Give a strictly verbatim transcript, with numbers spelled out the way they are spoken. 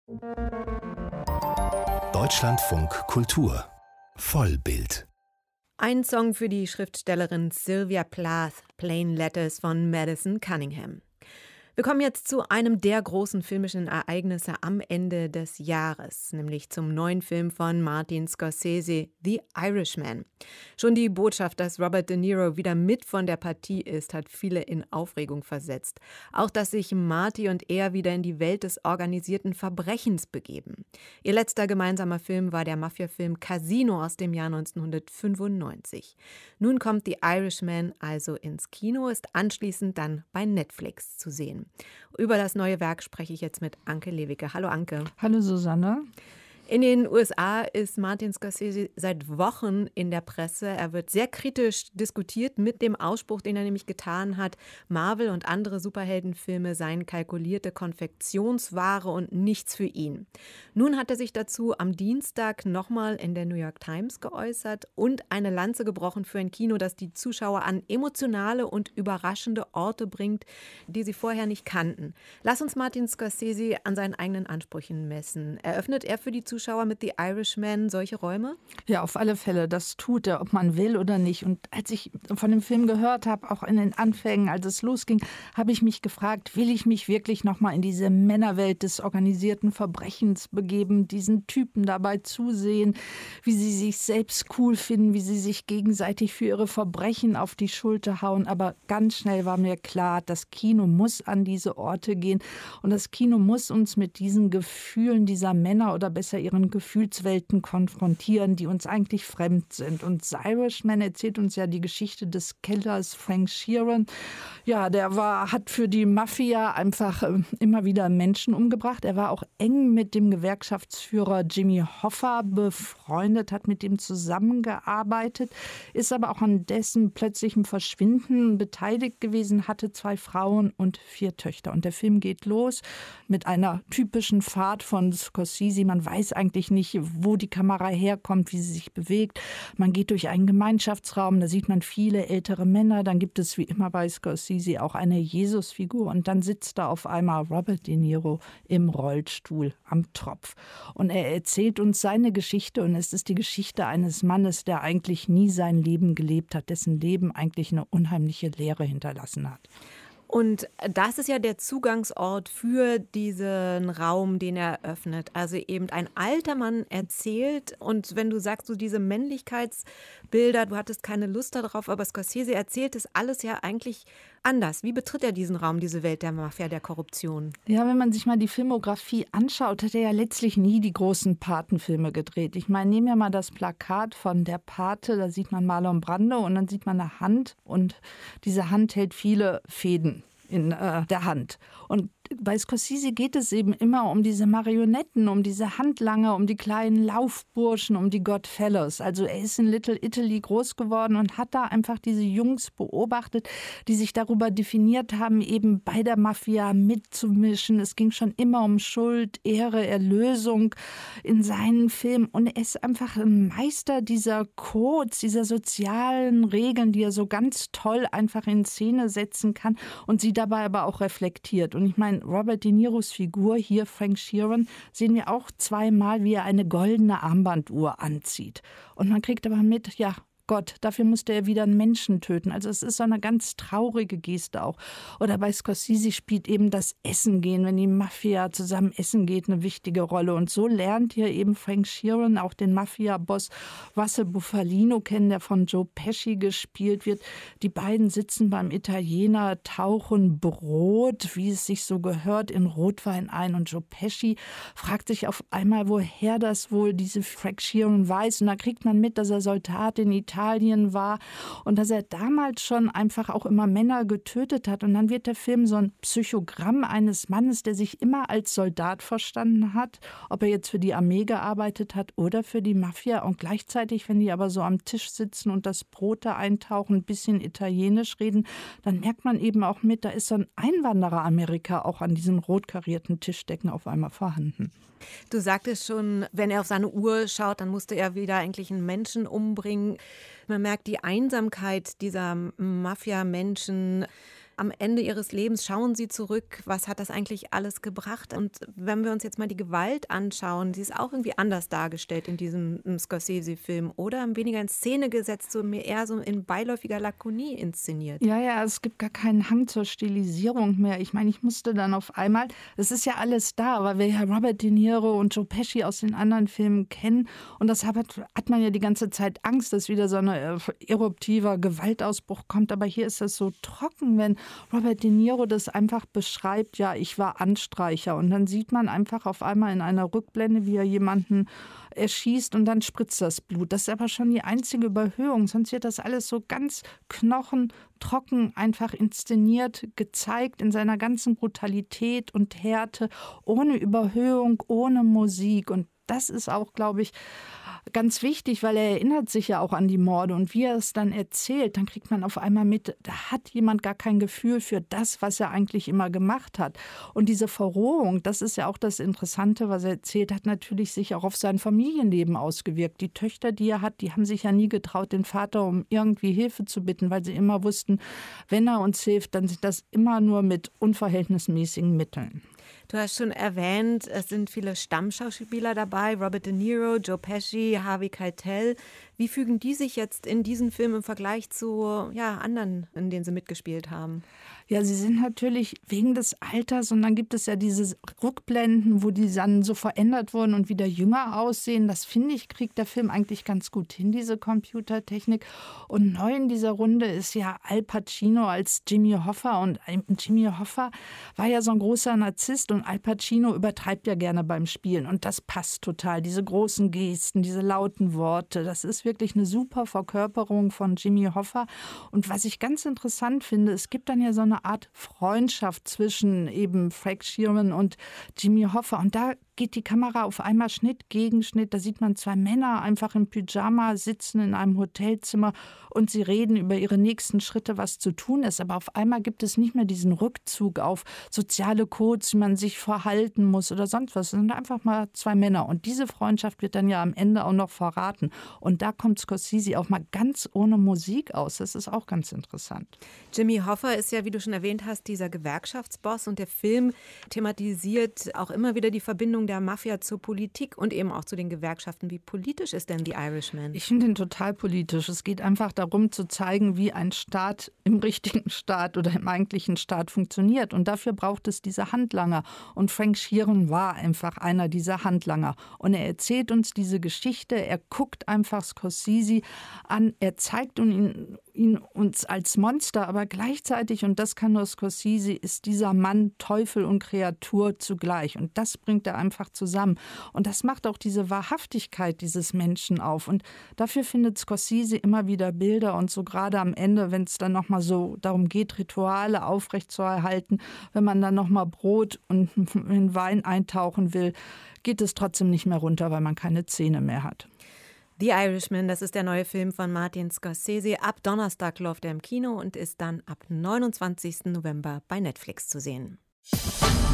Deutschlandfunk Kultur Vollbild. Ein Song für die Schriftstellerin Sylvia Plath, Plain Letters von Madison Cunningham. Wir kommen jetzt zu einem der großen filmischen Ereignisse am Ende des Jahres, nämlich zum neuen Film von Martin Scorsese, The Irishman. Schon die Botschaft, dass Robert De Niro wieder mit von der Partie ist, hat viele in Aufregung versetzt. Auch, dass sich Marty und er wieder in die Welt des organisierten Verbrechens begeben. Ihr letzter gemeinsamer Film war der Mafia-Film Casino aus dem Jahr neunzehnhundertfünfundneunzig. Nun kommt The Irishman also ins Kino, ist anschließend dann bei Netflix zu sehen. Über das neue Werk spreche ich jetzt mit Anke Lewicke. Hallo Anke. Hallo Susanne. In den U S A ist Martin Scorsese seit Wochen in der Presse. Er wird sehr kritisch diskutiert mit dem Ausspruch, den er nämlich getan hat, Marvel und andere Superheldenfilme seien kalkulierte Konfektionsware und nichts für ihn. Nun hat er sich dazu am Dienstag nochmal in der New York Times geäußert und eine Lanze gebrochen für ein Kino, das die Zuschauer an emotionale und überraschende Orte bringt, die sie vorher nicht kannten. Lass uns Martin Scorsese an seinen eigenen Ansprüchen messen. Eröffnet er für die Zuschauer Zuschauer mit The Irishman solche Räume? Ja, auf alle Fälle. Das tut er, ob man will oder nicht. Und als ich von dem Film gehört habe, auch in den Anfängen, als es losging, habe ich mich gefragt, will ich mich wirklich nochmal in diese Männerwelt des organisierten Verbrechens begeben, diesen Typen dabei zusehen, wie sie sich selbst cool finden, wie sie sich gegenseitig für ihre Verbrechen auf die Schulter hauen. Aber ganz schnell war mir klar, das Kino muss an diese Orte gehen. Und das Kino muss uns mit diesen Gefühlen dieser Männer oder besser ihren Gefühlswelten konfrontieren, die uns eigentlich fremd sind. Und The Irishman erzählt uns ja die Geschichte des Kellers Frank Sheeran. Ja, der war, hat für die Mafia einfach äh, immer wieder Menschen umgebracht. Er war auch eng mit dem Gewerkschaftsführer Jimmy Hoffa befreundet, hat mit ihm zusammengearbeitet, ist aber auch an dessen plötzlichem Verschwinden beteiligt gewesen, hatte zwei Frauen und vier Töchter. Und der Film geht los mit einer typischen Fahrt von Scorsese. Man weiß eigentlich nicht, wo die Kamera herkommt, wie sie sich bewegt. Man geht durch einen Gemeinschaftsraum, da sieht man viele ältere Männer. Dann gibt es wie immer bei Scorsese auch eine Jesusfigur. Und dann sitzt da auf einmal Robert De Niro im Rollstuhl am Tropf. Und er erzählt uns seine Geschichte. Und es ist die Geschichte eines Mannes, der eigentlich nie sein Leben gelebt hat, dessen Leben eigentlich eine unheimliche Leere hinterlassen hat. Und das ist ja der Zugangsort für diesen Raum, den er öffnet. Also eben ein alter Mann erzählt. Und wenn du sagst, so diese Männlichkeitsbilder, du hattest keine Lust darauf, aber Scorsese erzählt es alles ja eigentlich anders. Wie betritt er diesen Raum, diese Welt der Mafia, der Korruption? Ja, wenn man sich mal die Filmografie anschaut, hat er ja letztlich nie die großen Patenfilme gedreht. Ich meine, nehmen wir mal das Plakat von Der Pate, da sieht man Marlon Brando und dann sieht man eine Hand und diese Hand hält viele Fäden in äh, der Hand. Und bei Scorsese geht es eben immer um diese Marionetten, um diese Handlanger, um die kleinen Laufburschen, um die Godfellows. Also er ist in Little Italy groß geworden und hat da einfach diese Jungs beobachtet, die sich darüber definiert haben, eben bei der Mafia mitzumischen. Es ging schon immer um Schuld, Ehre, Erlösung in seinen Filmen. Und er ist einfach ein Meister dieser Codes, dieser sozialen Regeln, die er so ganz toll einfach in Szene setzen kann und sie dabei aber auch reflektiert. Und ich meine, Robert De Niros Figur, hier Frank Sheeran, sehen wir auch zweimal, wie er eine goldene Armbanduhr anzieht. Und man kriegt aber mit, ja, Gott, dafür musste er wieder einen Menschen töten. Also es ist so eine ganz traurige Geste auch. Oder bei Scorsese spielt eben das Essen gehen, wenn die Mafia zusammen essen geht, eine wichtige Rolle. Und so lernt hier eben Frank Sheeran auch den Mafia-Boss Russell Bufalino kennen, der von Joe Pesci gespielt wird. Die beiden sitzen beim Italiener, tauchen Brot, wie es sich so gehört, in Rotwein ein. Und Joe Pesci fragt sich auf einmal, woher das wohl diese Frank Sheeran weiß. Und da kriegt man mit, dass er Soldat in Italien Italien war und dass er damals schon einfach auch immer Männer getötet hat. Und dann wird der Film so ein Psychogramm eines Mannes, der sich immer als Soldat verstanden hat, ob er jetzt für die Armee gearbeitet hat oder für die Mafia. Und gleichzeitig, wenn die aber so am Tisch sitzen und das Brot da eintauchen, ein bisschen Italienisch reden, dann merkt man eben auch mit, da ist so ein Einwanderer-Amerika auch an diesen rot karierten Tischdecken auf einmal vorhanden. Du sagtest schon, wenn er auf seine Uhr schaut, dann musste er wieder eigentlich einen Menschen umbringen. Man merkt die Einsamkeit dieser Mafia-Menschen. Am Ende ihres Lebens schauen sie zurück, was hat das eigentlich alles gebracht? Und wenn wir uns jetzt mal die Gewalt anschauen, die ist auch irgendwie anders dargestellt in diesem Scorsese-Film oder weniger in Szene gesetzt, so mehr eher so in beiläufiger Lakonie inszeniert. Ja, ja, es gibt gar keinen Hang zur Stilisierung mehr. Ich meine, ich musste dann auf einmal, es ist ja alles da, weil wir ja Robert De Niro und Joe Pesci aus den anderen Filmen kennen und das hat, hat man ja die ganze Zeit Angst, dass wieder so ein äh, eruptiver Gewaltausbruch kommt, aber hier ist das so trocken, wenn Robert De Niro das einfach beschreibt, ja, ich war Anstreicher und dann sieht man einfach auf einmal in einer Rückblende, wie er jemanden erschießt und dann spritzt das Blut. Das ist aber schon die einzige Überhöhung, sonst wird das alles so ganz knochentrocken einfach inszeniert, gezeigt in seiner ganzen Brutalität und Härte, ohne Überhöhung, ohne Musik und das ist auch, glaube ich, ganz wichtig, weil er erinnert sich ja auch an die Morde und wie er es dann erzählt, dann kriegt man auf einmal mit, da hat jemand gar kein Gefühl für das, was er eigentlich immer gemacht hat. Und diese Verrohung, das ist ja auch das Interessante, was er erzählt, hat natürlich sich auch auf sein Familienleben ausgewirkt. Die Töchter, die er hat, die haben sich ja nie getraut, den Vater um irgendwie Hilfe zu bitten, weil sie immer wussten, wenn er uns hilft, dann sind das immer nur mit unverhältnismäßigen Mitteln. Du hast schon erwähnt, es sind viele Stammschauspieler dabei, Robert De Niro, Joe Pesci, Harvey Keitel. Wie fügen die sich jetzt in diesen Film im Vergleich zu ja, anderen, in denen sie mitgespielt haben? Ja, sie sind natürlich wegen des Alters und dann gibt es ja diese Rückblenden, wo die dann so verändert wurden und wieder jünger aussehen. Das finde ich, kriegt der Film eigentlich ganz gut hin, diese Computertechnik. Und neu in dieser Runde ist ja Al Pacino als Jimmy Hoffa und Jimmy Hoffa war ja so ein großer Narzisst und Al Pacino übertreibt ja gerne beim Spielen und das passt total. Diese großen Gesten, diese lauten Worte, das ist wirklich eine super Verkörperung von Jimmy Hoffa. Und was ich ganz interessant finde, es gibt dann ja so eine Art Freundschaft zwischen eben Frank Sheeran und Jimmy Hoffa. Und da geht die Kamera auf einmal Schnitt gegen Schnitt. Da sieht man zwei Männer einfach im Pyjama sitzen in einem Hotelzimmer und sie reden über ihre nächsten Schritte, was zu tun ist. Aber auf einmal gibt es nicht mehr diesen Rückzug auf soziale Codes, wie man sich verhalten muss oder sonst was. Es sind einfach mal zwei Männer. Und diese Freundschaft wird dann ja am Ende auch noch verraten. Und da kommt Scorsese auch mal ganz ohne Musik aus. Das ist auch ganz interessant. Jimmy Hoffa ist ja, wie du schon erwähnt hast, dieser Gewerkschaftsboss. Und der Film thematisiert auch immer wieder die Verbindung der Mafia zur Politik und eben auch zu den Gewerkschaften. Wie politisch ist denn The Irishman? Ich finde ihn total politisch. Es geht einfach darum zu zeigen, wie ein Staat im richtigen Staat oder im eigentlichen Staat funktioniert. Und dafür braucht es diese Handlanger. Und Frank Sheeran war einfach einer dieser Handlanger. Und er erzählt uns diese Geschichte. Er guckt einfach Scorsese an. Er zeigt ihn, ihn uns als Monster, aber gleichzeitig, und das kann nur Scorsese, ist dieser Mann Teufel und Kreatur zugleich. Und das bringt er einfach zusammen. Und das macht auch diese Wahrhaftigkeit dieses Menschen auf. Und dafür findet Scorsese immer wieder Bilder. Und so gerade am Ende, wenn es dann nochmal so darum geht, Rituale aufrechtzuerhalten, wenn man dann nochmal Brot und in Wein eintauchen will, geht es trotzdem nicht mehr runter, weil man keine Zähne mehr hat. The Irishman, das ist der neue Film von Martin Scorsese. Ab Donnerstag läuft er im Kino und ist dann ab neunundzwanzigsten November bei Netflix zu sehen.